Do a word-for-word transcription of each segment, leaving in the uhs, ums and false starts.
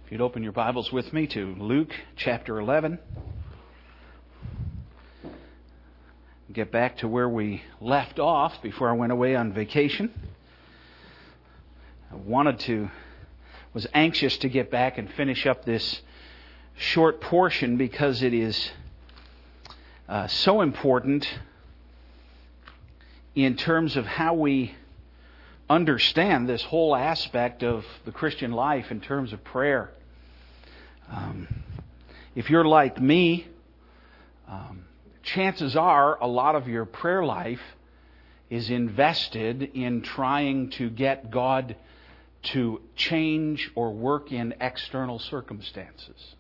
If you'd open your Bibles with me to Luke chapter eleven. Get back to where we left off before I went away on vacation. I wanted to, was anxious to get back and finish up this short portion because it is uh, so important in terms of how we understand this whole aspect of the Christian life in terms of prayer. Um, if you're like me, um, chances are a lot of your prayer life is invested in trying to get God to change or work in external circumstances.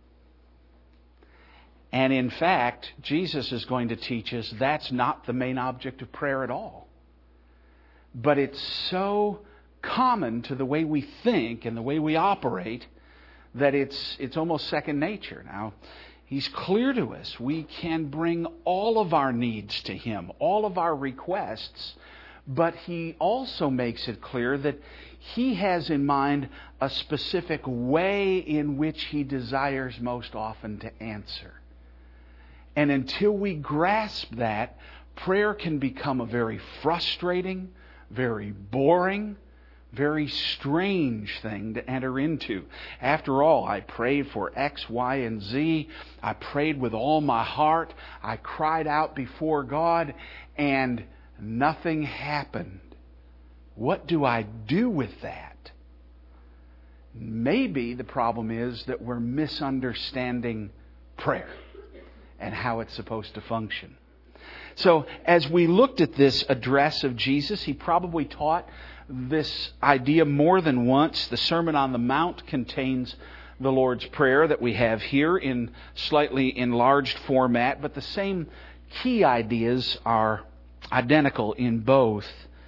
And in fact, Jesus is going to teach us that's not the main object of prayer at all. But it's so common to the way we think and the way we operate that it's it's almost second nature. Now, He's clear to us. We can bring all of our needs to Him, all of our requests, but He also makes it clear that He has in mind a specific way in which He desires most often to answer. And until we grasp that, prayer can become a very frustrating, very boring, very strange thing to enter into. After all, I prayed for X, Y, and Z. I prayed with all my heart. I cried out before God, and nothing happened. What do I do with that? Maybe the problem is that we're misunderstanding prayer and how it's supposed to function. So, as we looked at this address of Jesus, He probably taught this idea more than once. The Sermon on the Mount contains the Lord's Prayer that we have here in slightly enlarged format, but the same key ideas are identical in both.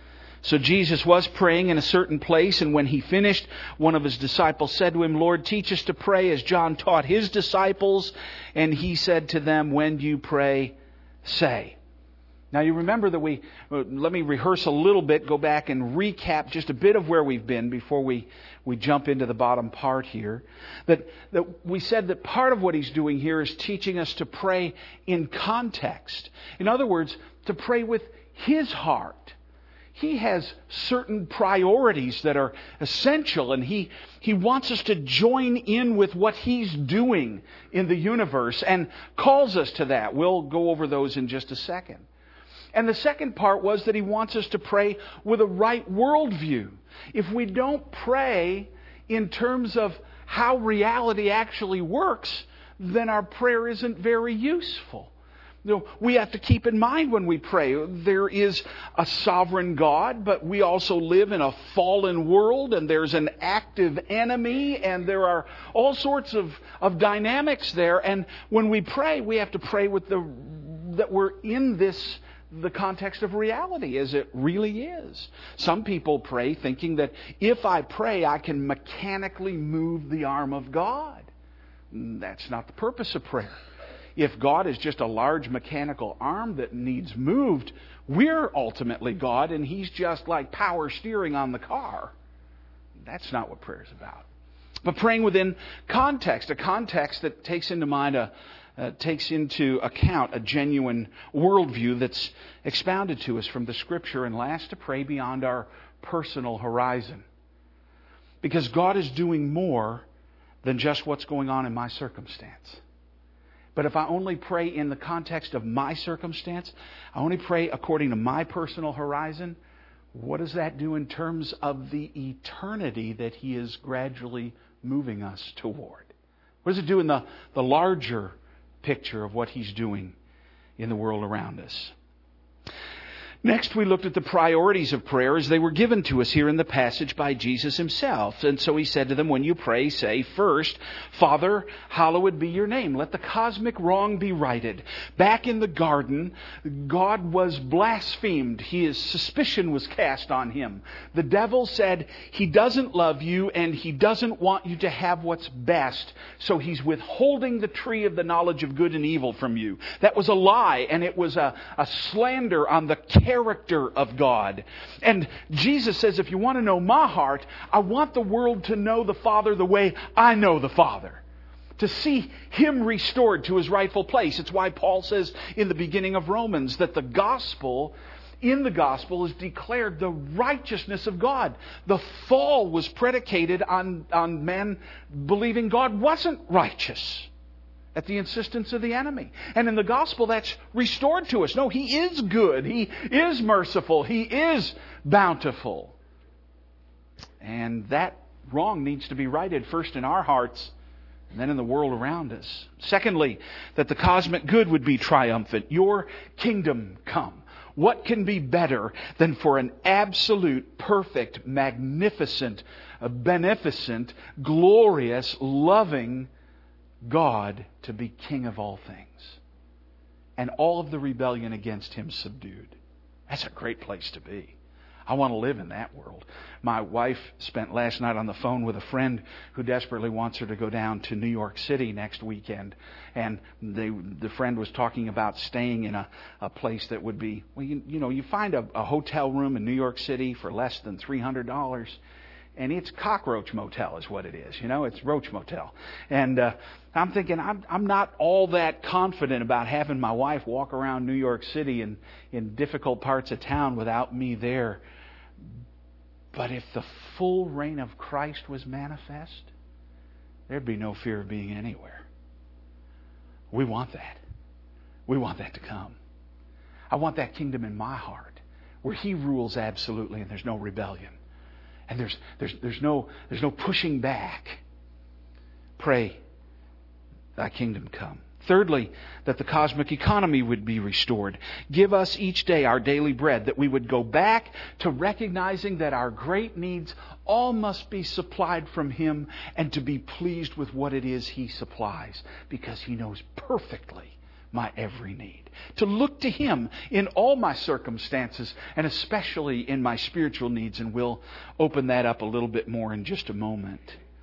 So Jesus was praying in a certain place, and when He finished, one of His disciples said to Him, "Lord, teach us to pray as John taught his disciples." And He said to them, "When you pray, say." Now you remember that we, let me rehearse a little bit, go back and recap just a bit of where we've been before we, we jump into the bottom part here. That, that we said that part of what He's doing here is teaching us to pray in context. In other words, to pray with His heart. He has certain priorities that are essential, and He, He wants us to join in with what He's doing in the universe and calls us to that. We'll go over those in just a second. And the second part was that He wants us to pray with a right worldview. If we don't pray in terms of how reality actually works, then our prayer isn't very useful. You know, we have to keep in mind when we pray, there is a sovereign God, but we also live in a fallen world, and there's an active enemy, and there are all sorts of, of dynamics there. And when we pray, we have to pray with the that we're in this the context of reality as it really is. Some people pray thinking that if I pray, I can mechanically move the arm of God. That's not the purpose of prayer. If God is just a large mechanical arm that needs moved, we're ultimately God, and He's just like power steering on the car. That's not what prayer is about. But praying within context, a context that takes into mind a Uh, takes into account a genuine worldview that's expounded to us from the Scripture, and last, to pray beyond our personal horizon. Because God is doing more than just what's going on in my circumstance. But if I only pray in the context of my circumstance, I only pray according to my personal horizon, what does that do in terms of the eternity that He is gradually moving us toward? What does it do in the, the larger picture of what He's doing in the world around us? Next, we looked at the priorities of prayer as they were given to us here in the passage by Jesus Himself. And so He said to them, when you pray, say first, Father, hallowed be your name. Let the cosmic wrong be righted. Back in the garden, God was blasphemed. His suspicion was cast on Him. The devil said He doesn't love you and He doesn't want you to have what's best. So He's withholding the tree of the knowledge of good and evil from you. That was a lie, and it was a, a slander on the character character of God. And Jesus says, if you want to know my heart, I want the world to know the Father the way I know the Father. To see Him restored to His rightful place. It's why Paul says in the beginning of Romans that the gospel, in the gospel, is declared the righteousness of God. The fall was predicated on, on man believing God wasn't righteous at the insistence of the enemy. And in the gospel, that's restored to us. No, He is good. He is merciful. He is bountiful. And that wrong needs to be righted first in our hearts and then in the world around us. Secondly, that the cosmic good would be triumphant. Your kingdom come. What can be better than for an absolute, perfect, magnificent, beneficent, glorious, loving God to be King of all things? And all of the rebellion against Him subdued. That's a great place to be. I want to live in that world. My wife spent last night on the phone with a friend who desperately wants her to go down to New York City next weekend. And they, the friend was talking about staying in a, a place that would be, well, you, you know, you find a, a hotel room in New York City for less than three hundred dollars. And it's Cockroach Motel is what it is. You know, it's Roach Motel. And uh, I'm thinking, I'm, I'm not all that confident about having my wife walk around New York City and in difficult parts of town without me there. But if the full reign of Christ was manifest, there'd be no fear of being anywhere. We want that. We want that to come. I want that kingdom in my heart, where He rules absolutely and there's no rebellion. And there's there's there's no there's no pushing back. Pray, Thy kingdom come. Thirdly, that the cosmic economy would be restored. Give us each day our daily bread, that we would go back to recognizing that our great needs all must be supplied from Him, and to be pleased with what it is He supplies, because He knows perfectly my every need. To look to Him in all my circumstances, and especially in my spiritual needs, and we'll open that up a little bit more in just a moment.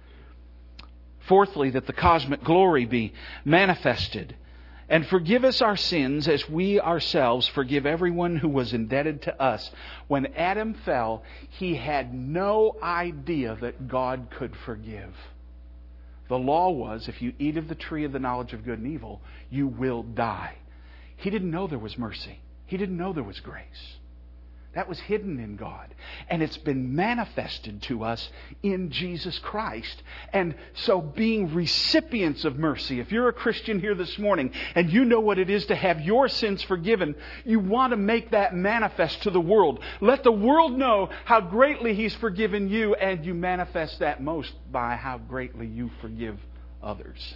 Fourthly, that the cosmic glory be manifested. And forgive us our sins as we ourselves forgive everyone who was indebted to us. When Adam fell, he had no idea that God could forgive. The law was, if you eat of the tree of the knowledge of good and evil, you will die. He didn't know there was mercy. He didn't know there was grace. That was hidden in God. And it's been manifested to us in Jesus Christ. And so being recipients of mercy, if you're a Christian here this morning and you know what it is to have your sins forgiven, you want to make that manifest to the world. Let the world know how greatly He's forgiven you, and you manifest that most by how greatly you forgive others.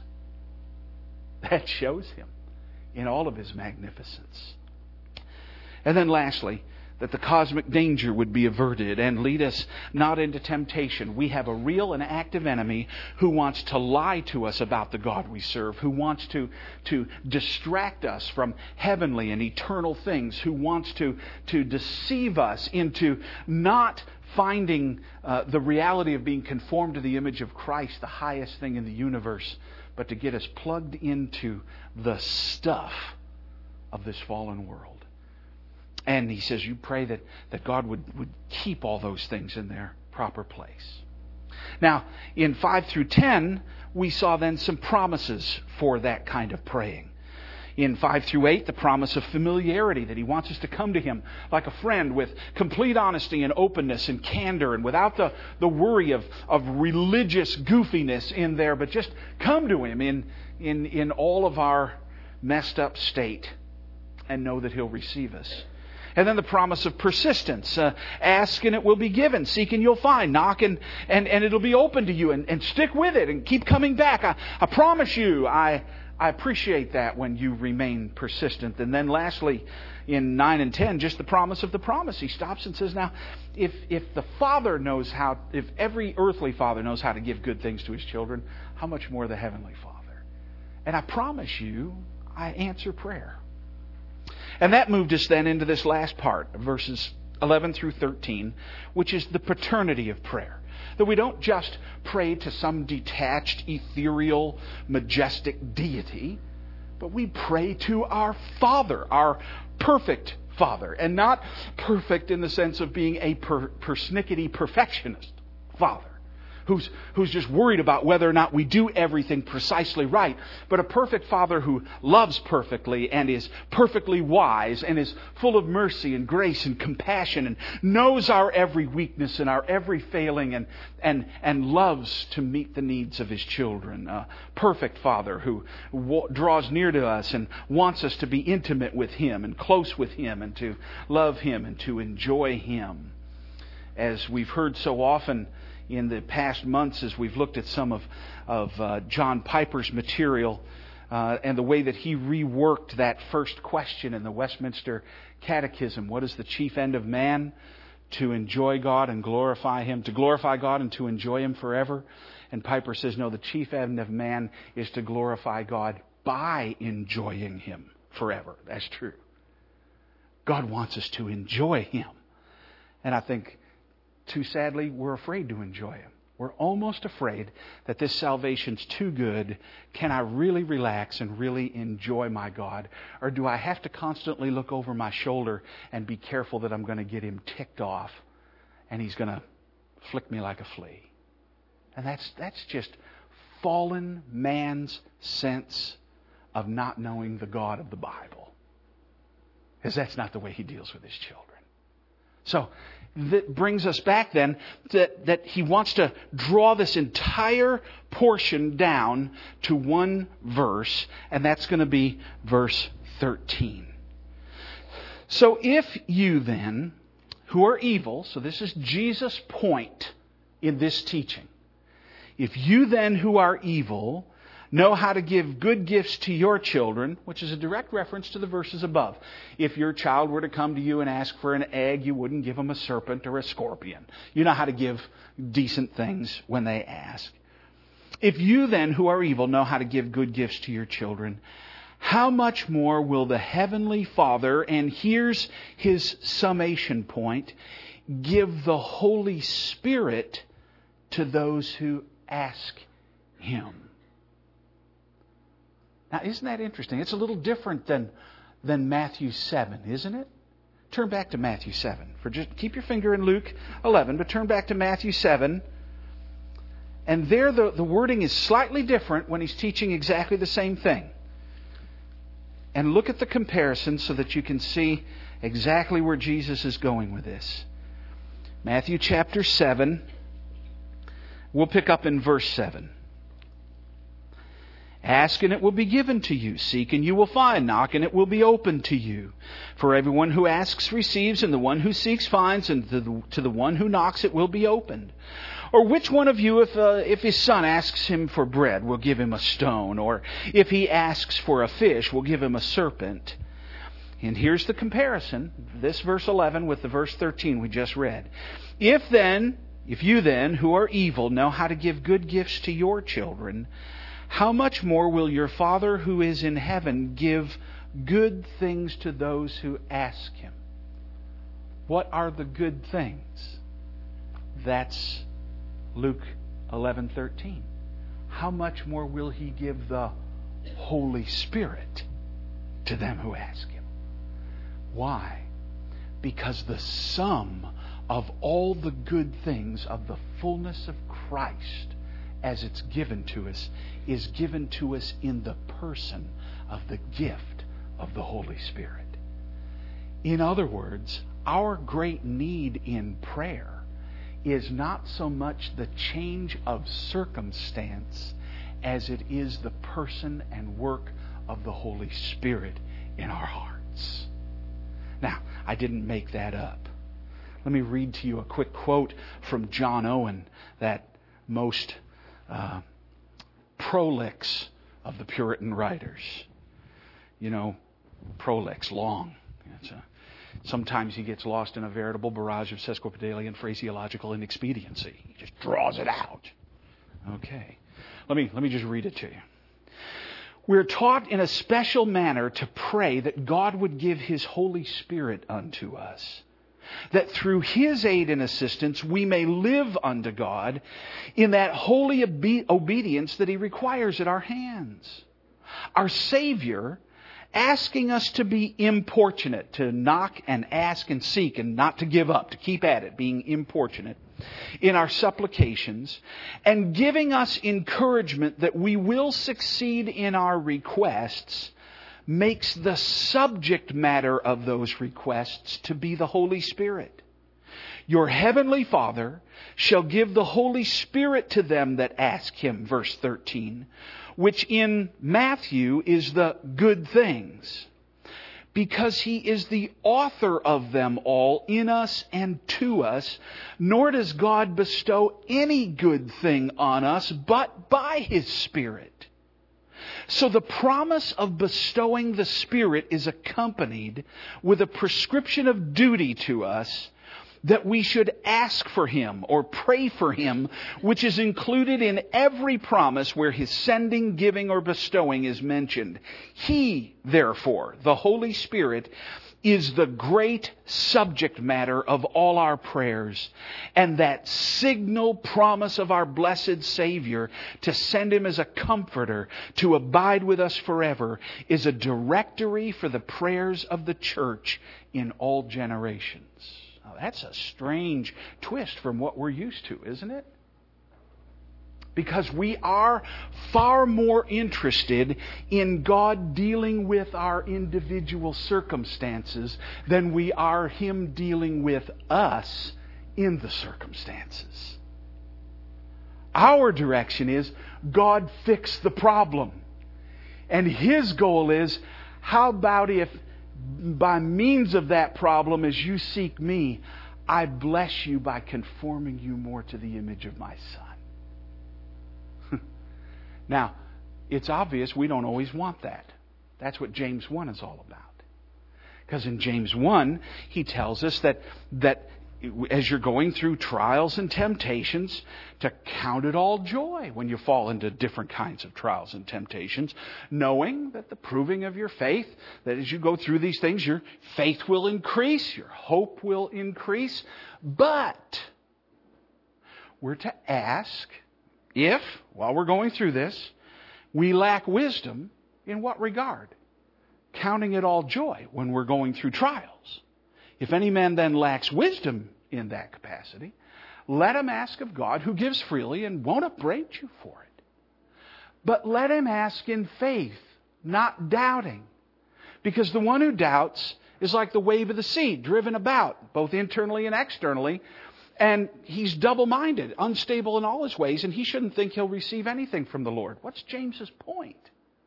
That shows Him in all of His magnificence. And then lastly, that the cosmic danger would be averted and lead us not into temptation. We have a real and active enemy who wants to lie to us about the God we serve, who wants to, to distract us from heavenly and eternal things, who wants to, to deceive us into not finding uh, the reality of being conformed to the image of Christ, the highest thing in the universe, but to get us plugged into the stuff of this fallen world. And he says, you pray that, that God would, would keep all those things in their proper place. Now, in five through ten, we saw then some promises for that kind of praying. In five through eight, the promise of familiarity, that He wants us to come to Him like a friend with complete honesty and openness and candor, and without the, the worry of, of religious goofiness in there, but just come to Him in, in, in all of our messed up state and know that He'll receive us. And then the promise of persistence. Uh, ask and it will be given. Seek and you'll find. Knock and, and, and it'll be open to you. And, and stick with it and keep coming back. I, I promise you, I, I appreciate that when you remain persistent. And then lastly, in nine and ten, just the promise of the promise. He stops and says, now, if, if the Father knows how, if every earthly father knows how to give good things to his children, how much more the Heavenly Father? And I promise you, I answer prayer. And that moved us then into this last part, verses eleven through thirteen, which is the paternity of prayer. That we don't just pray to some detached, ethereal, majestic deity, but we pray to our Father, our perfect Father. And not perfect in the sense of being a per, persnickety perfectionist Father. Who's, who's just worried about whether or not we do everything precisely right. But a perfect Father who loves perfectly and is perfectly wise and is full of mercy and grace and compassion and knows our every weakness and our every failing and, and, and loves to meet the needs of His children. A perfect Father who w- draws near to us and wants us to be intimate with Him and close with Him and to love Him and to enjoy Him. As we've heard so often in the past months as we've looked at some of, of uh, John Piper's material uh, and the way that he reworked that first question in the Westminster Catechism. What is the chief end of man? To enjoy God and glorify Him. To glorify God and to enjoy Him forever. And Piper says, no, the chief end of man is to glorify God by enjoying Him forever. That's true. God wants us to enjoy Him. And I think too sadly, we're afraid to enjoy Him. We're almost afraid that this salvation's too good. Can I really relax and really enjoy my God? Or do I have to constantly look over my shoulder and be careful that I'm going to get Him ticked off and He's going to flick me like a flea? And that's that's just fallen man's sense of not knowing the God of the Bible. Because that's not the way He deals with His children. So, that brings us back then that, that He wants to draw this entire portion down to one verse, and that's going to be verse thirteen. So if you then, who are evil, so this is Jesus' point in this teaching. If you then who are evil know how to give good gifts to your children, which is a direct reference to the verses above. If your child were to come to you and ask for an egg, you wouldn't give them a serpent or a scorpion. You know how to give decent things when they ask. If you then, who are evil, know how to give good gifts to your children, how much more will the Heavenly Father, and here's His summation point, give the Holy Spirit to those who ask Him? Now, isn't that interesting? It's a little different than, than Matthew seven, isn't it? Turn back to Matthew seven. For just keep your finger in Luke eleven, but turn back to Matthew seven. And there the, the wording is slightly different when He's teaching exactly the same thing. And look at the comparison so that you can see exactly where Jesus is going with this. Matthew chapter seven. We'll pick up in verse seven. Ask and it will be given to you. Seek and you will find. Knock and it will be opened to you. For everyone who asks receives, and the one who seeks finds, and to the, to the one who knocks it will be opened. Or which one of you, if uh, if his son asks him for bread, will give him a stone? Or if he asks for a fish, will give him a serpent? And here's the comparison, this verse eleven with the verse thirteen we just read. If then, if you then, who are evil, know how to give good gifts to your children, how much more will your Father who is in heaven give good things to those who ask Him? What are the good things? That's Luke eleven thirteen. How much more will He give the Holy Spirit to them who ask Him? Why? Because the sum of all the good things of the fullness of Christ as it's given to us is given to us in the person of the gift of the Holy Spirit. In other words, our great need in prayer is not so much the change of circumstance as it is the person and work of the Holy Spirit in our hearts. Now, I didn't make that up. Let me read to you a quick quote from John Owen, that most uh, prolix of the Puritan writers. You know, prolix, long. It's a, sometimes he gets lost in a veritable barrage of sesquipedalian phraseological inexpediency. He just draws it out. Okay. Let me, let me just read it to you. We're taught in a special manner to pray that God would give His Holy Spirit unto us, that through His aid and assistance we may live unto God in that holy obe- obedience that He requires at our hands. Our Savior asking us to be importunate, to knock and ask and seek and not to give up, to keep at it, being importunate in our supplications, and giving us encouragement that we will succeed in our requests, makes the subject matter of those requests to be the Holy Spirit. Your heavenly Father shall give the Holy Spirit to them that ask Him, verse thirteen, which in Matthew is the good things, because He is the author of them all in us and to us, nor does God bestow any good thing on us but by His Spirit. So the promise of bestowing the Spirit is accompanied with a prescription of duty to us that we should ask for Him or pray for Him, which is included in every promise where His sending, giving, or bestowing is mentioned. He, therefore, the Holy Spirit, is the great subject matter of all our prayers. And that signal promise of our blessed Savior to send Him as a comforter, to abide with us forever, is a directory for the prayers of the church in all generations. Now, that's a strange twist from what we're used to, isn't it? Because we are far more interested in God dealing with our individual circumstances than we are Him dealing with us in the circumstances. Our direction is, God fix the problem. And His goal is, how about if by means of that problem, as you seek me, I bless you by conforming you more to the image of my Son. Now, it's obvious we don't always want that. That's what James one is all about. Because in James one, he tells us that, that as you're going through trials and temptations, to count it all joy when you fall into different kinds of trials and temptations, knowing that the proving of your faith, that as you go through these things, your faith will increase, your hope will increase. But we're to ask, if, while we're going through this, we lack wisdom, in what regard? Counting it all joy when we're going through trials. If any man then lacks wisdom in that capacity, let him ask of God, who gives freely and won't upbraid you for it. But let him ask in faith, not doubting. Because the one who doubts is like the wave of the sea, driven about, both internally and externally. And he's double-minded, unstable in all his ways, and he shouldn't think he'll receive anything from the Lord. What's James's point?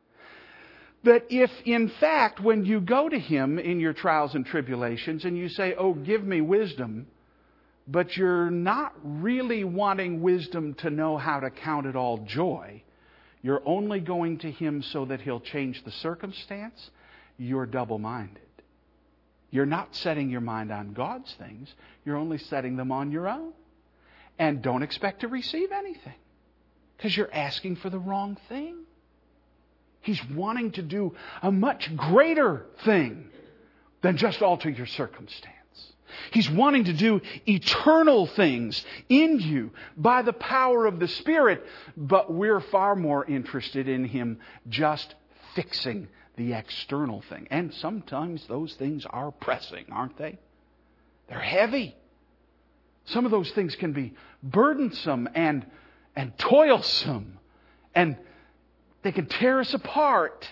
That if, in fact, when you go to Him in your trials and tribulations and you say, oh, give me wisdom, but you're not really wanting wisdom to know how to count it all joy, you're only going to Him so that He'll change the circumstance, you're double-minded. You're not setting your mind on God's things. You're only setting them on your own. And don't expect to receive anything, because you're asking for the wrong thing. He's wanting to do a much greater thing than just alter your circumstance. He's wanting to do eternal things in you by the power of the Spirit. But we're far more interested in Him just fixing the external thing. And sometimes those things are pressing, aren't they? They're heavy. Some of those things can be burdensome and, and toilsome. And they can tear us apart.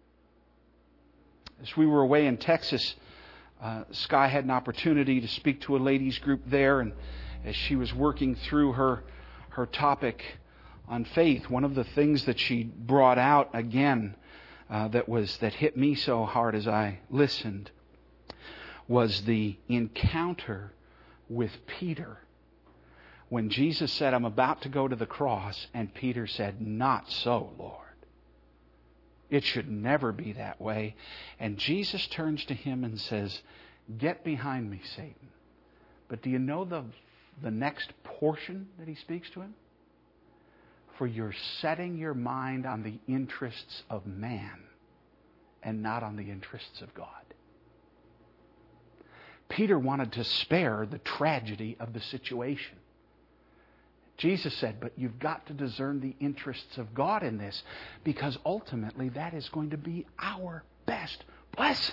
As we were away in Texas, uh, Sky had an opportunity to speak to a ladies group there. And as she was working through her, her topic on faith, one of the things that she brought out again Uh, that was that hit me so hard as I listened was the encounter with Peter. When Jesus said, I'm about to go to the cross, and Peter said, not so, Lord. It should never be that way. And Jesus turns to him and says, get behind me, Satan. But do you know the, the next portion that he speaks to him? For you're setting your mind on the interests of man and not on the interests of God. Peter wanted to spare the tragedy of the situation. Jesus said, but you've got to discern the interests of God in this, because ultimately that is going to be our best blessing.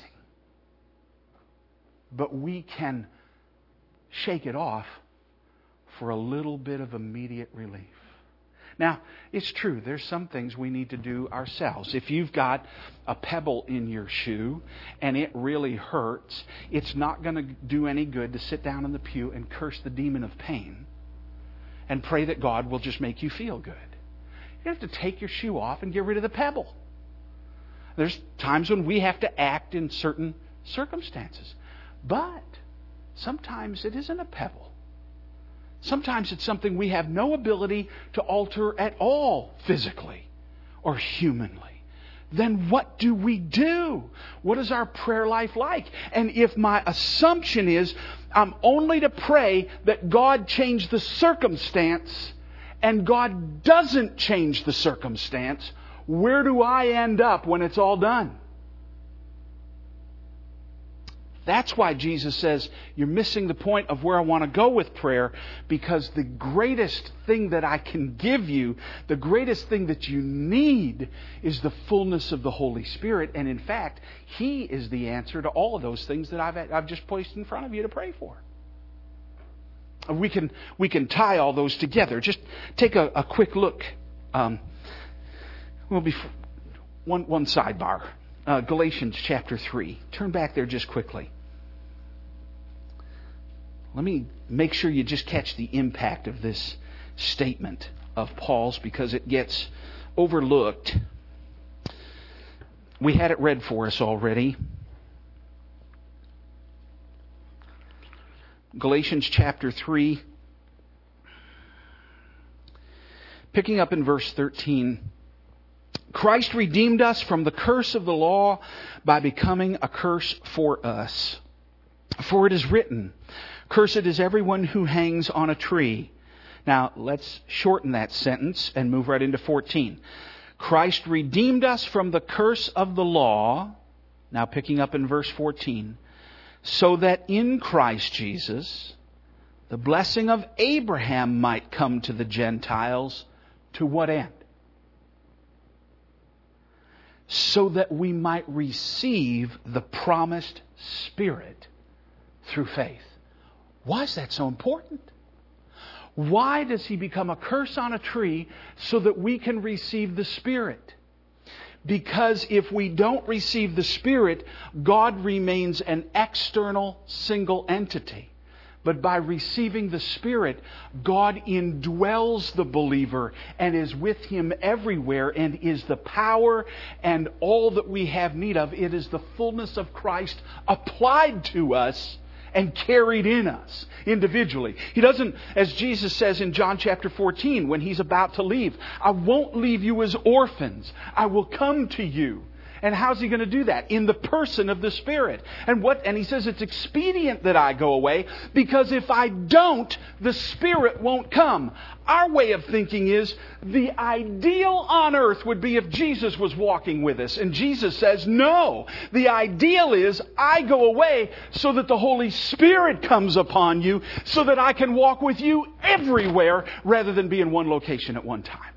But we can shake it off for a little bit of immediate relief. Now, it's true, there's some things we need to do ourselves. If you've got a pebble in your shoe and it really hurts, it's not going to do any good to sit down in the pew and curse the demon of pain and pray that God will just make you feel good. You have to take your shoe off and get rid of the pebble. There's times when we have to act in certain circumstances. But sometimes it isn't a pebble. Sometimes it's something we have no ability to alter at all physically or humanly. Then what do we do? What is our prayer life like? And if my assumption is I'm only to pray that God change the circumstance and God doesn't change the circumstance, where do I end up when it's all done? That's why Jesus says, you're missing the point of where I want to go with prayer, because the greatest thing that I can give you, the greatest thing that you need, is the fullness of the Holy Spirit. And in fact, He is the answer to all of those things that I've, I've just placed in front of you to pray for. We can, we can tie all those together. Just take a, a quick look. Um, well, before, one, one sidebar. Uh, Galatians chapter three. Turn back there just quickly. Let me make sure you just catch the impact of this statement of Paul's, because it gets overlooked. We had it read for us already. Galatians chapter three, picking up in verse thirteen. Christ redeemed us from the curse of the law by becoming a curse for us. For it is written, cursed is everyone who hangs on a tree. Now, let's shorten that sentence and move right into fourteen. Christ redeemed us from the curse of the law, now picking up in verse fourteen, so that in Christ Jesus the blessing of Abraham might come to the Gentiles. To what end? So that we might receive the promised Spirit through faith. Why is that so important? Why does He become a curse on a tree so that we can receive the Spirit? Because if we don't receive the Spirit, God remains an external single entity. But by receiving the Spirit, God indwells the believer and is with him everywhere and is the power and all that we have need of. It is the fullness of Christ applied to us and carried in us individually. He doesn't, as Jesus says in John chapter fourteen, when He's about to leave, I won't leave you as orphans. I will come to you. And how's He going to do that? In the person of the Spirit. And what? And He says it's expedient that I go away, because if I don't, the Spirit won't come. Our way of thinking is the ideal on earth would be if Jesus was walking with us. And Jesus says, no. The ideal is I go away so that the Holy Spirit comes upon you, so that I can walk with you everywhere rather than be in one location at one time.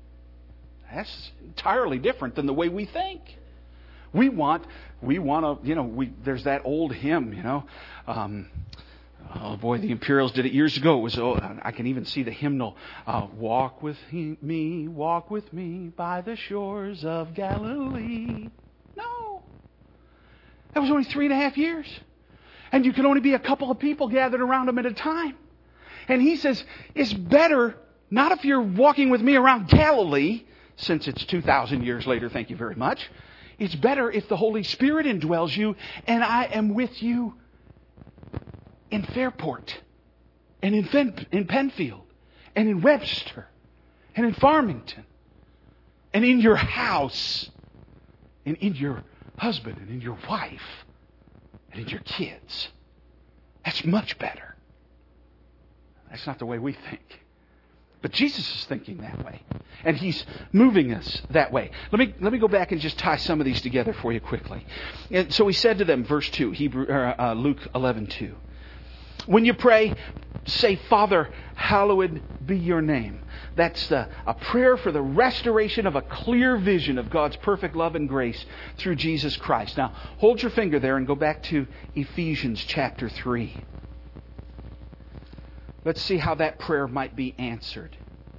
That's entirely different than the way we think. We want, we want to, you know, we, there's that old hymn, you know. Um, oh boy, the Imperials did it years ago. It was, oh, I can even see the hymnal. Uh, walk with me, walk with me by the shores of Galilee. No. That was only three and a half years. And you can only be a couple of people gathered around Him at a time. And He says, it's better, not if you're walking with me around Galilee, since it's two thousand years later, thank you very much. It's better if the Holy Spirit indwells you and I am with you in Fairport and in, Fen- in Penfield and in Webster and in Farmington and in your house and in your husband and in your wife and in your kids. That's much better. That's not the way we think. But Jesus is thinking that way. And He's moving us that way. Let me let me go back and just tie some of these together for you quickly. And so He said to them, verse two, Hebrew, uh, Luke eleven two. When you pray, say, Father, hallowed be your name. That's the, a prayer for the restoration of a clear vision of God's perfect love and grace through Jesus Christ. Now, hold your finger there and go back to Ephesians chapter three. Let's see how that prayer might be answered.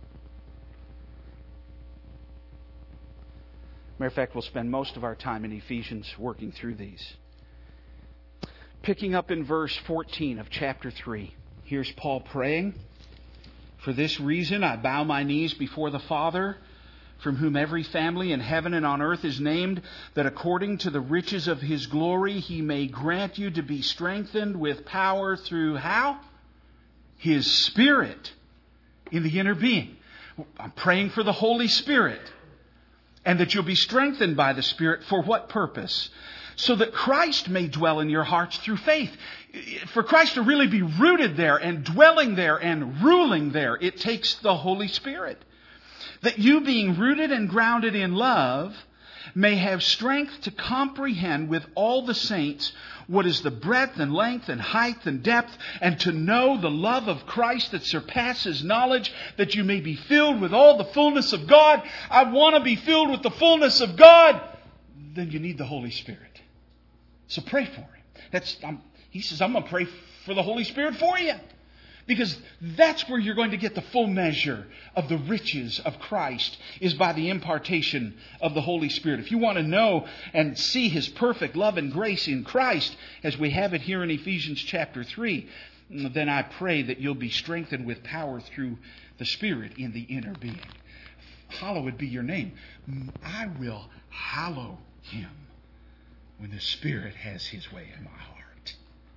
Matter of fact, we'll spend most of our time in Ephesians working through these. Picking up in verse fourteen of chapter three. Here's Paul praying. For this reason I bow my knees before the Father, from whom every family in heaven and on earth is named, that according to the riches of His glory He may grant you to be strengthened with power through how? His Spirit in the inner being. I'm praying for the Holy Spirit. And that you'll be strengthened by the Spirit. For what purpose? So that Christ may dwell in your hearts through faith. For Christ to really be rooted there and dwelling there and ruling there, it takes the Holy Spirit. That you, being rooted and grounded in love, may have strength to comprehend with all the saints what is the breadth and length and height and depth, and to know the love of Christ that surpasses knowledge, that you may be filled with all the fullness of God. I want to be filled with the fullness of God. Then you need the Holy Spirit. So pray for Him. That's um, He says, I'm going to pray for the Holy Spirit for you. Because that's where you're going to get the full measure of the riches of Christ, is by the impartation of the Holy Spirit. If you want to know and see His perfect love and grace in Christ, as we have it here in Ephesians chapter three, then I pray that you'll be strengthened with power through the Spirit in the inner being. Hallowed be your name. I will hallow Him when the Spirit has His way in my heart.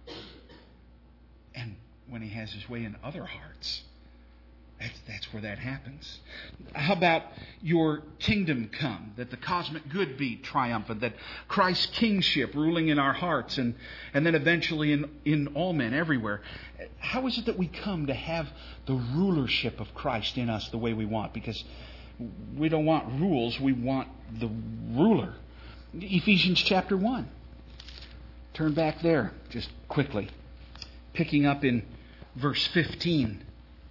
And when He has His way in other hearts, that's, that's where that happens. How about your kingdom come? That the cosmic good be triumphant. That Christ's kingship ruling in our hearts, and, and then eventually in, in all men everywhere. How is it that we come to have the rulership of Christ in us the way we want? Because we don't want rules, we want the ruler. Ephesians chapter one. Turn back there just quickly. Picking up in verse fifteen.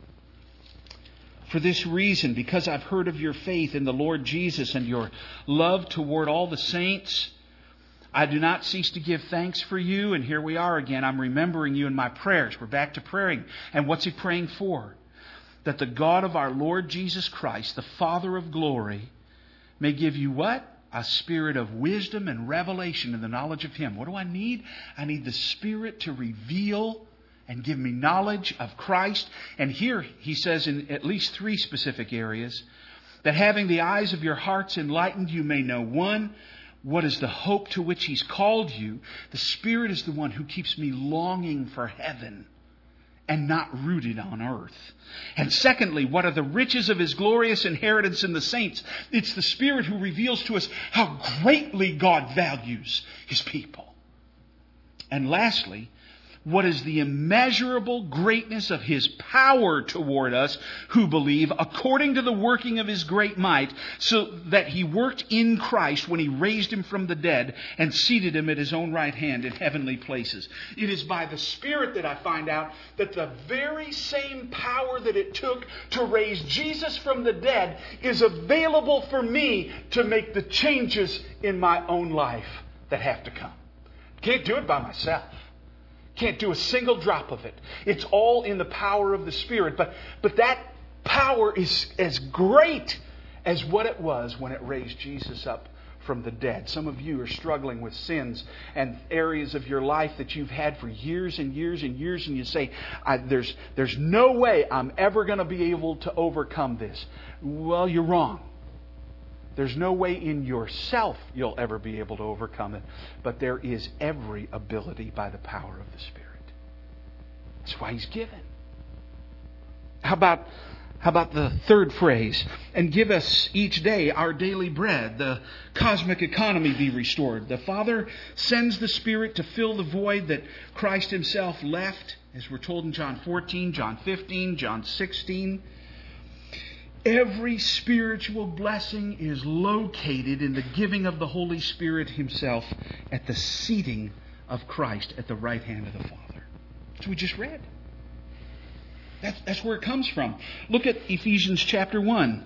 For this reason, because I've heard of your faith in the Lord Jesus and your love toward all the saints, I do not cease to give thanks for you. And here we are again. I'm remembering you in my prayers. We're back to praying. And what's he praying for? That the God of our Lord Jesus Christ, the Father of glory, may give you what? A spirit of wisdom and revelation in the knowledge of Him. What do I need? I need the Spirit to reveal and give me knowledge of Christ. And here he says in at least three specific areas, that having the eyes of your hearts enlightened, you may know, one, what is the hope to which He's called you. The Spirit is the one who keeps me longing for heaven and not rooted on earth. And secondly, what are the riches of His glorious inheritance in the saints? It's the Spirit who reveals to us how greatly God values His people. And lastly, what is the immeasurable greatness of His power toward us who believe, according to the working of His great might, so that He worked in Christ when He raised Him from the dead and seated Him at His own right hand in heavenly places. It is by the Spirit that I find out that the very same power that it took to raise Jesus from the dead is available for me to make the changes in my own life that have to come. Can't do it by myself. Can't do a single drop of it. It's all in the power of the Spirit. But, but that power is as great as what it was when it raised Jesus up from the dead. Some of you are struggling with sins and areas of your life that you've had for years and years and years, and you say, I, there's, there's no way I'm ever going to be able to overcome this. Well, you're wrong. There's no way in yourself you'll ever be able to overcome it. But there is every ability by the power of the Spirit. That's why He's given. How about, how about the third phrase? And give us each day our daily bread. The cosmic economy be restored. The Father sends the Spirit to fill the void that Christ Himself left, as we're told in John fourteen, John fifteen, John sixteen. Every spiritual blessing is located in the giving of the Holy Spirit Himself at the seating of Christ at the right hand of the Father. That's what we just read. That's, that's where it comes from. Look at Ephesians chapter one.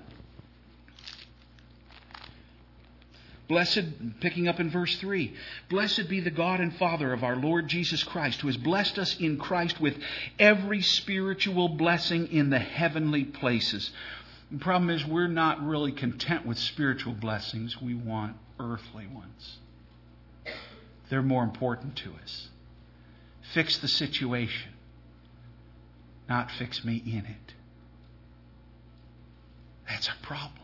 Blessed, picking up in verse three, blessed be the God and Father of our Lord Jesus Christ, who has blessed us in Christ with every spiritual blessing in the heavenly places. The problem is we're not really content with spiritual blessings. We want earthly ones. They're more important to us. Fix the situation, not fix me in it. That's our problem.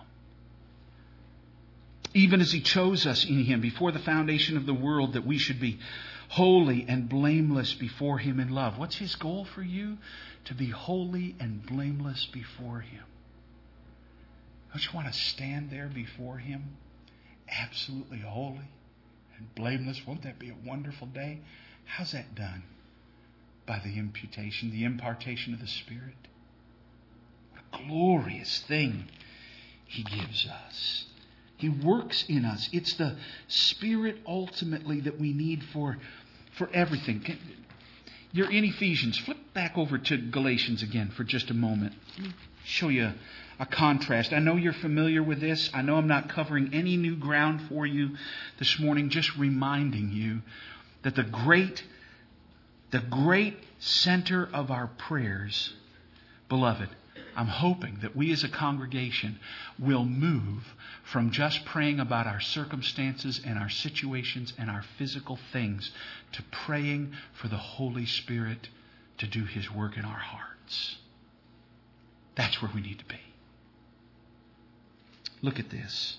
Even as He chose us in Him before the foundation of the world, that we should be holy and blameless before Him in love. What's His goal for you? To be holy and blameless before Him. Don't you want to stand there before Him absolutely holy and blameless? Won't that be a wonderful day? How's that done? By the imputation, the impartation of the Spirit. What a glorious thing He gives us. He works in us. It's the Spirit ultimately that we need for, for everything. You're in Ephesians. Flip back over to Galatians again for just a moment. Let me show you a contrast. I know you're familiar with this. I know I'm not covering any new ground for you this morning, just reminding you that the great, the great center of our prayers, beloved, I'm hoping that we as a congregation will move from just praying about our circumstances and our situations and our physical things to praying for the Holy Spirit to do His work in our hearts. That's where we need to be. Look at this.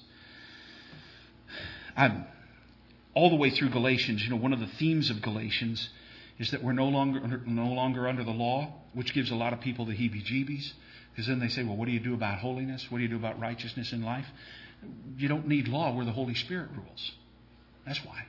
I'm all the way through Galatians. You know, one of the themes of Galatians is that we're no longer under, no longer under the law, which gives a lot of people the heebie-jeebies. Because then they say, well, what do you do about holiness? What do you do about righteousness in life? You don't need law where the Holy Spirit rules. That's why.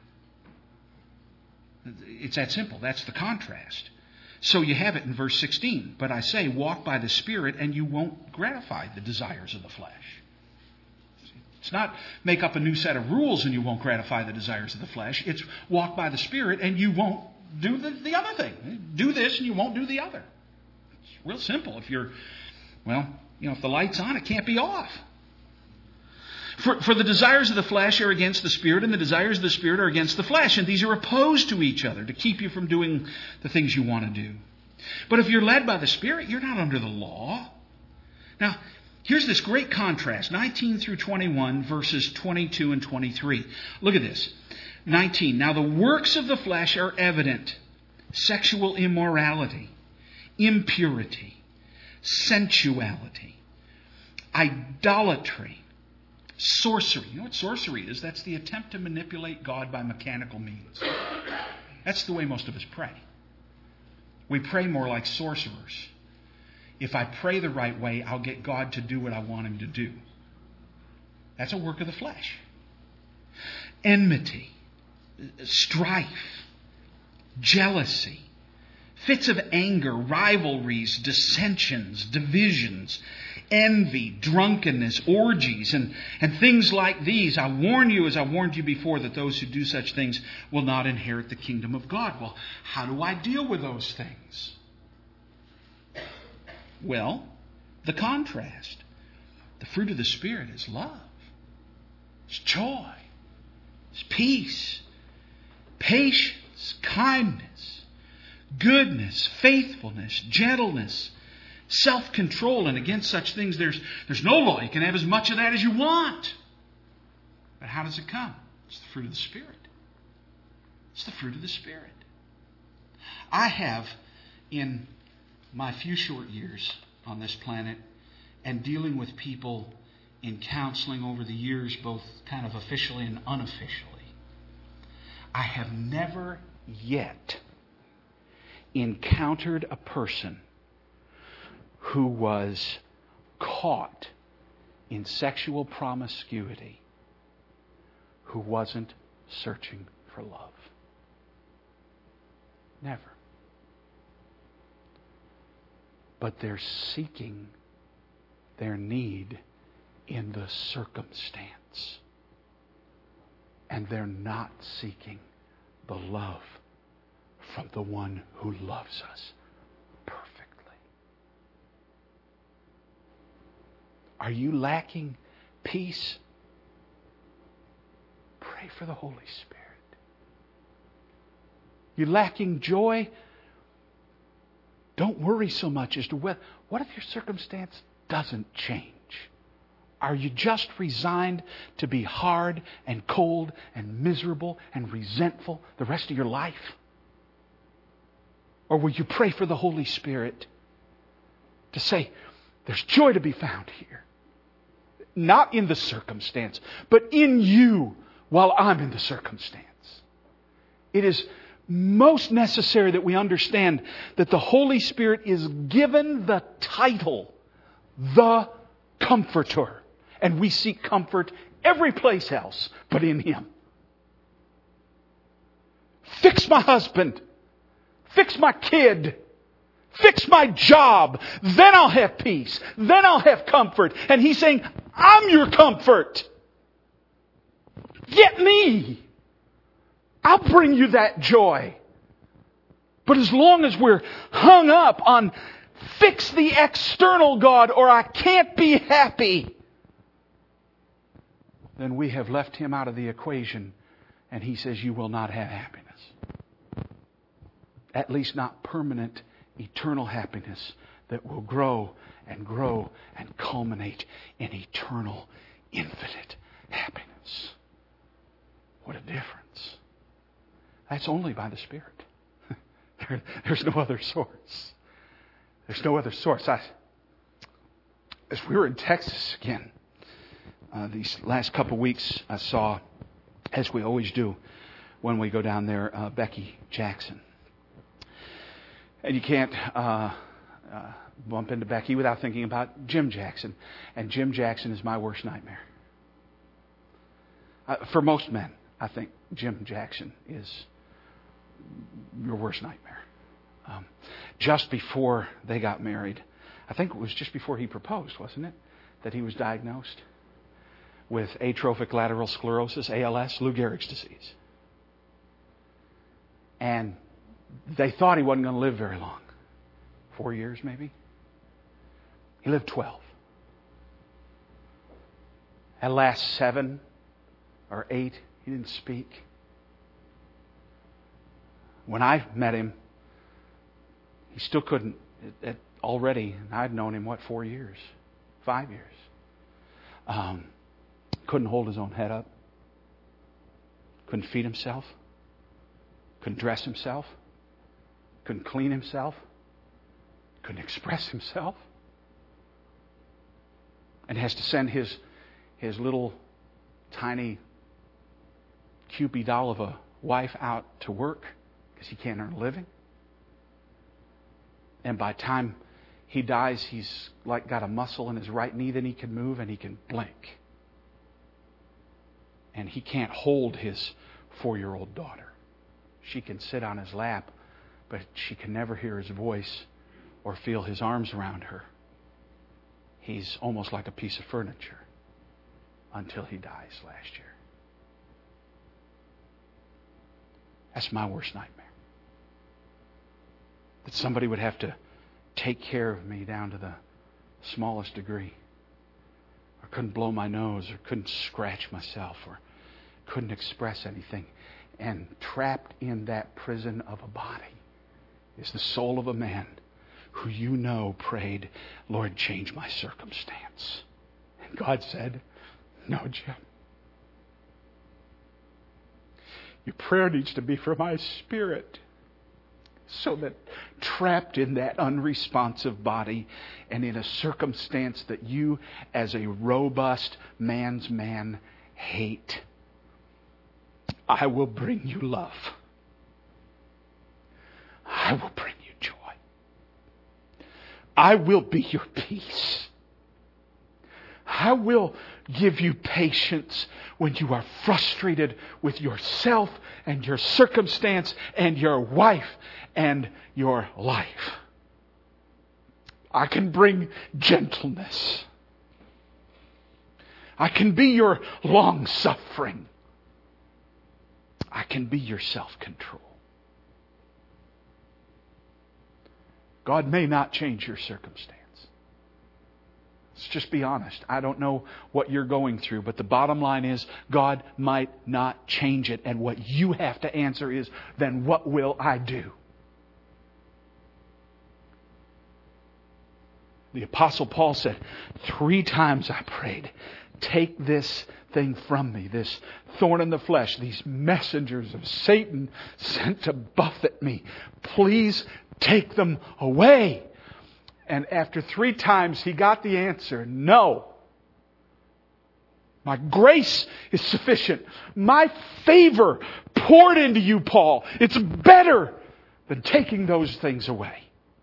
It's that simple. That's the contrast. So you have it in verse sixteen. But I say, walk by the Spirit and you won't gratify the desires of the flesh. It's not make up a new set of rules and you won't gratify the desires of the flesh. It's walk by the Spirit and you won't do the, the other thing. Do this and you won't do the other. It's real simple. If you're, well, you know, if the light's on, it can't be off. For, for the desires of the flesh are against the Spirit, and the desires of the Spirit are against the flesh. And these are opposed to each other to keep you from doing the things you want to do. But if you're led by the Spirit, you're not under the law. Now, here's this great contrast. nineteen through twenty-one, verses twenty-two and twenty-three. Look at this. nineteen. Now the works of the flesh are evident. Sexual immorality, impurity, sensuality, idolatry, sorcery. You know what sorcery is? That's the attempt to manipulate God by mechanical means. That's the way most of us pray. We pray more like sorcerers. If I pray the right way, I'll get God to do what I want Him to do. That's a work of the flesh. Enmity, strife, jealousy, fits of anger, rivalries, dissensions, divisions, envy, drunkenness, orgies, and, and things like these. I warn you, as I warned you before, that those who do such things will not inherit the kingdom of God. Well, how do I deal with those things? Well, the contrast. The fruit of the Spirit is love. It's joy. It's peace. Patience. Kindness. Goodness. Faithfulness. Gentleness. Self-control. And against such things there's, there's no law. You can have as much of that as you want. But how does it come? It's the fruit of the Spirit. It's the fruit of the Spirit. I have, in my few short years on this planet and dealing with people in counseling over the years, both kind of officially and unofficially, I have never yet encountered a person who was caught in sexual promiscuity who wasn't searching for love. Never. But they're seeking their need in the circumstance. And they're not seeking the love from the one who loves us perfectly. Are you lacking peace? Pray for the Holy Spirit. You lacking joy? Don't worry so much as to what, what if your circumstance doesn't change? Are you just resigned to be hard and cold and miserable and resentful the rest of your life? Or will you pray for the Holy Spirit to say, there's joy to be found here? Not in the circumstance, but in you while I'm in the circumstance. It is most necessary that we understand that the Holy Spirit is given the title, the Comforter. And we seek comfort every place else but in Him. Fix my husband. Fix my kid. Fix my job. Then I'll have peace. Then I'll have comfort. And He's saying, I'm your comfort. Get me. I'll bring you that joy. But as long as we're hung up on fix the external God or I can't be happy, then we have left Him out of the equation. And He says, you will not have happiness. At least not permanent, eternal happiness that will grow and grow and culminate in eternal, infinite happiness. What a difference. That's only by the Spirit. there, there's no other source. There's no other source. I, as we were in Texas again, uh, these last couple weeks, I saw, as we always do when we go down there, uh, Becky Jackson. And you can't uh, uh, bump into Becky without thinking about Jim Jackson. And Jim Jackson is my worst nightmare. Uh, for most men, I think Jim Jackson is your worst nightmare. Um, just before they got married, I think it was just before he proposed, wasn't it? That he was diagnosed with atrophic lateral sclerosis, A L S, Lou Gehrig's disease. And they thought he wasn't going to live very long. Four years, maybe. He lived twelve. At last seven or eight, he didn't speak. When I met him, he still couldn't. It, it, already, I'd known him, what, four years? Five years. Um, couldn't hold his own head up. Couldn't feed himself. Couldn't dress himself. Couldn't clean himself. Couldn't express himself. And has to send his his little tiny Cupid doll of a wife out to work because he can't earn a living. And by the time he dies, he's like got a muscle in his right knee that he can move and he can blink. And he can't hold his four-year-old daughter. She can sit on his lap, but she can never hear his voice or feel his arms around her. He's almost like a piece of furniture until he dies last year. That's my worst nightmare. That somebody would have to take care of me down to the smallest degree. Or couldn't blow my nose, or couldn't scratch myself, or couldn't express anything. And trapped in that prison of a body is the soul of a man who you know prayed, Lord, change my circumstance. And God said, no, Jim. Your prayer needs to be for my spirit. So that trapped in that unresponsive body and in a circumstance that you as a robust man's man hate, I will bring you love. I will bring you joy. I will be your peace. I will give you patience when you are frustrated with yourself and your circumstance and your wife and your life. I can bring gentleness. I can be your long-suffering. I can be your self-control. God may not change your circumstance. It's just be honest. I don't know what you're going through, but the bottom line is God might not change it. And what you have to answer is, then what will I do? The Apostle Paul said, three times I prayed, take this thing from me, this thorn in the flesh, these messengers of Satan sent to buffet me. Please take them away. And after three times he got the answer, no. My grace is sufficient. My favor poured into you, Paul. It's better than taking those things away.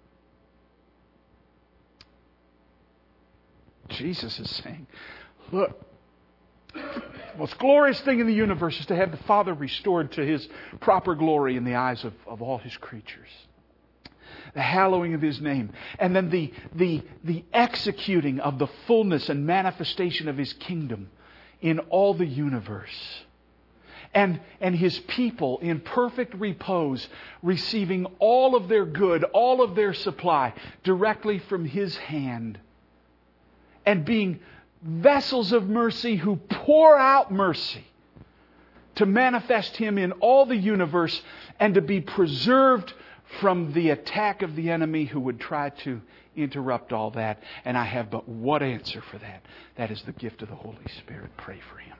Jesus is saying, look, the most glorious thing in the universe is to have the Father restored to His proper glory in the eyes of, of all His creatures. The hallowing of His name. And then the, the, the executing of the fullness and manifestation of His kingdom in all the universe. And, and His people in perfect repose, receiving all of their good, all of their supply directly from His hand. And being vessels of mercy who pour out mercy to manifest Him in all the universe and to be preserved from the attack of the enemy who would try to interrupt all that. And I have but one answer for that. That is the gift of the Holy Spirit. Pray for Him.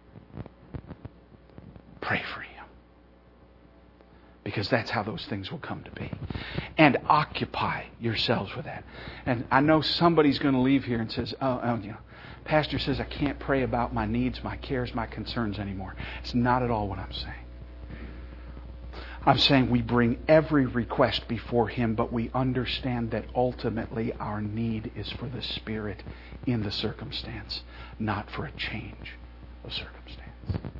Pray for Him. Because that's how those things will come to be. And occupy yourselves with that. And I know somebody's going to leave here and says, oh, oh, you know, Pastor says I can't pray about my needs, my cares, my concerns anymore. It's not at all what I'm saying. I'm saying we bring every request before Him, but we understand that ultimately our need is for the Spirit in the circumstance, not for a change of circumstance.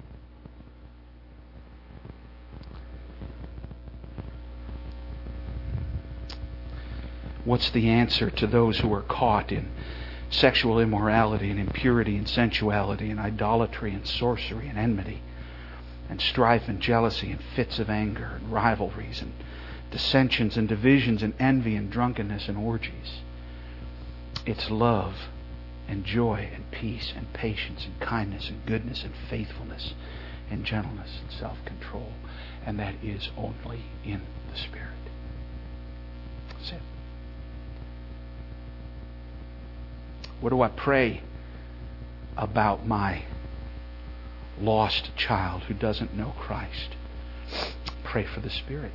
What's the answer to those who are caught in sexual immorality and impurity and sensuality and idolatry and sorcery and enmity and strife and jealousy and fits of anger and rivalries and dissensions and divisions and envy and drunkenness and orgies? It's love and joy and peace and patience and kindness and goodness and faithfulness and gentleness and self-control. And that is only in the Spirit. That's it. What do I pray about my lost child who doesn't know Christ? Pray for the Spirit.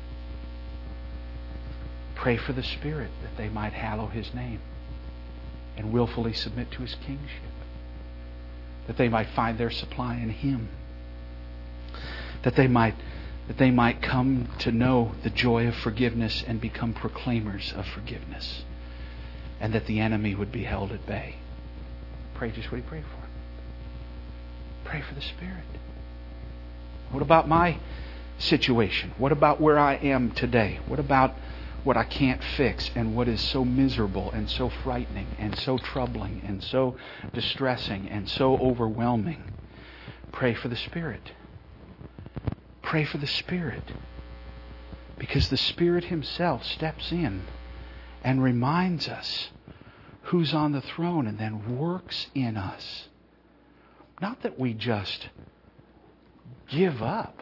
Pray for the Spirit that they might hallow His name and willfully submit to His kingship. That they might find their supply in Him. That they might, that they might come to know the joy of forgiveness and become proclaimers of forgiveness. And that the enemy would be held at bay. Pray just what He prayed for. Pray for the Spirit. What about my situation? What about where I am today? What about what I can't fix and what is so miserable and so frightening and so troubling and so distressing and so overwhelming? Pray for the Spirit. Pray for the Spirit. Because the Spirit Himself steps in and reminds us who's on the throne and then works in us. Not that we just give up.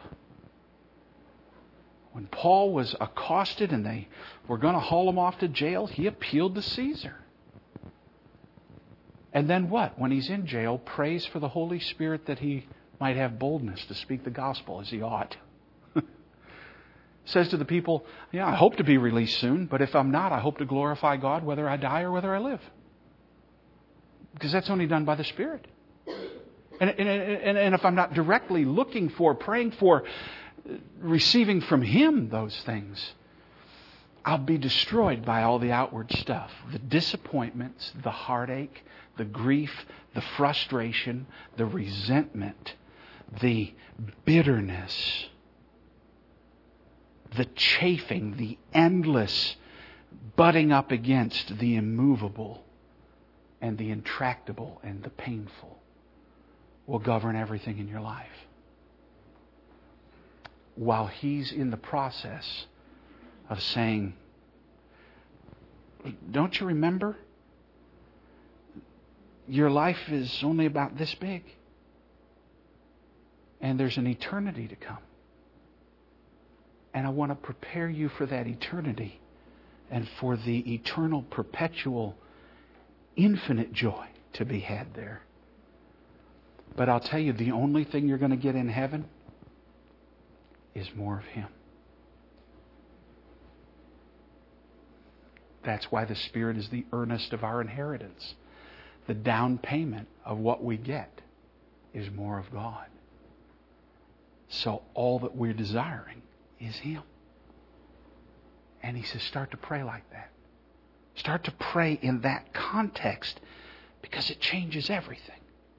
When Paul was accosted and they were going to haul him off to jail, he appealed to Caesar. And then what? When he's in jail, prays for the Holy Spirit that he might have boldness to speak the gospel as he ought. Says to the people, yeah, I hope to be released soon, but if I'm not, I hope to glorify God whether I die or whether I live. Because that's only done by the Spirit. And, and, and, and if I'm not directly looking for, praying for, receiving from Him those things, I'll be destroyed by all the outward stuff. The disappointments, the heartache, the grief, the frustration, the resentment, the bitterness, the chafing, the endless butting up against the immovable and the intractable and the painful will govern everything in your life. While He's in the process of saying, don't you remember? your life is only about this big. And there's an eternity to come. And I want to prepare you for that eternity and for the eternal, perpetual, infinite joy to be had there. But I'll tell you, the only thing you're going to get in heaven is more of Him. That's why the Spirit is the earnest of our inheritance. The down payment of what we get is more of God. So all that we're desiring is Him. And He says, start to pray like that. Start to pray in that context, because it changes everything.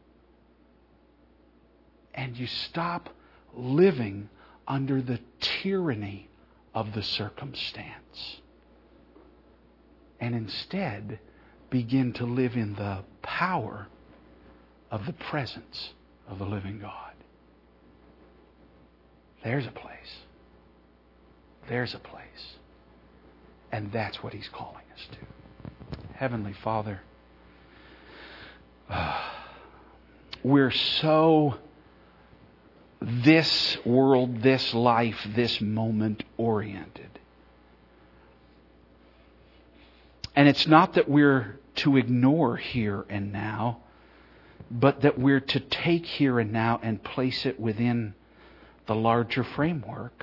And you stop living under the tyranny of the circumstance. And instead begin to live in the power of the presence of the living God. There's a place. There's a place. And that's what He's calling us to. Heavenly Father, uh, we're so this world, this life, this moment oriented. And it's not that we're to ignore here and now, but that we're to take here and now and place it within the larger framework.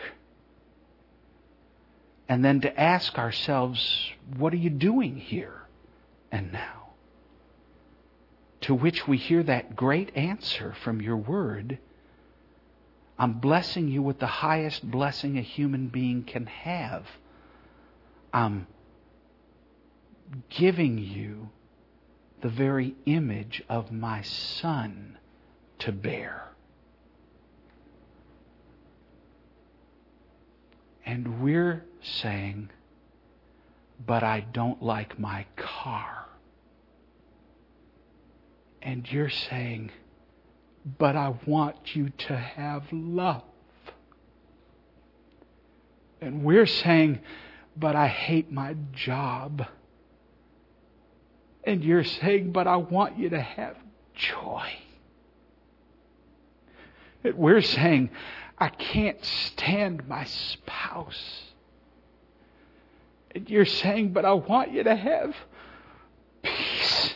And then to ask ourselves, what are you doing here and now? To which we hear that great answer from your word, I'm blessing you with the highest blessing a human being can have. I'm giving you the very image of my Son to bear. And we're saying, but I don't like my car. And you're saying, but I want you to have love. And we're saying, but I hate my job. And you're saying, but I want you to have joy. And we're saying, I can't stand my spouse. And you're saying, but I want you to have peace.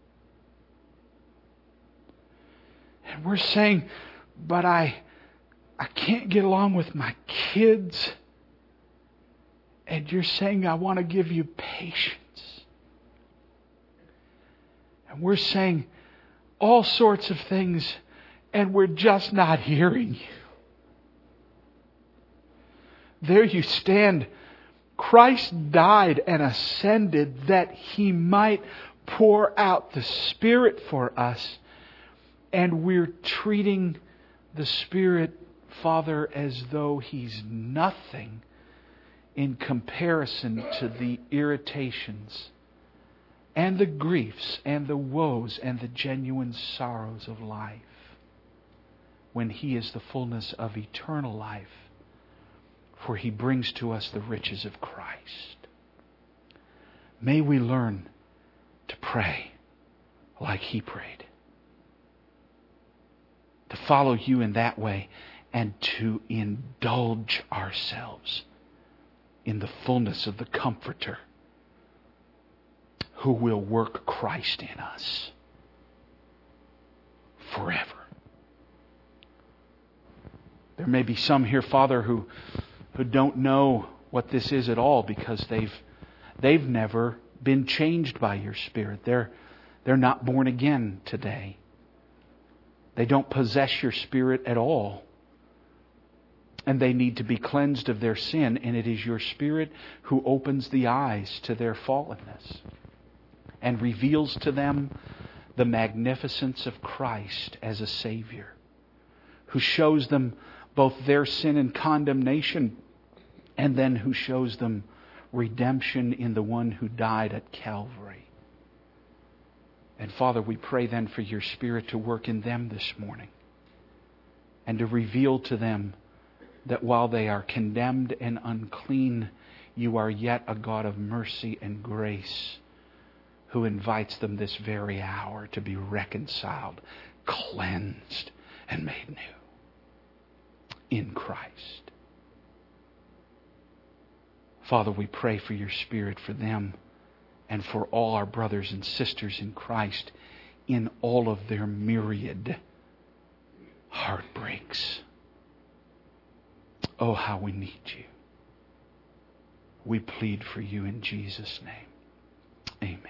And we're saying, but I, I can't get along with my kids. And you're saying, I want to give you patience. And we're saying all sorts of things, and we're just not hearing you. There you stand. Christ died and ascended that He might pour out the Spirit for us. And we're treating the Spirit, Father, as though He's nothing in comparison to the irritations and the griefs and the woes and the genuine sorrows of life, when He is the fullness of eternal life, for He brings to us the riches of Christ. May we learn to pray like He prayed, to follow You in that way, and to indulge ourselves in the fullness of the Comforter who will work Christ in us forever. There may be some here, Father, who, who don't know what this is at all, because they've they've never been changed by Your Spirit. They're they're not born again today. They don't possess Your Spirit at all. And they need to be cleansed of their sin, and it is Your Spirit who opens the eyes to their fallenness and reveals to them the magnificence of Christ as a Savior, who shows them both their sin and condemnation, and then who shows them redemption in the one who died at Calvary. And Father, we pray then for Your Spirit to work in them this morning, and to reveal to them that while they are condemned and unclean, You are yet a God of mercy and grace, who invites them this very hour to be reconciled, cleansed, and made new in Christ. Father, we pray for your Spirit for them and for all our brothers and sisters in Christ in all of their myriad heartbreaks. Oh, how we need you. We plead for you in Jesus' name. Amen.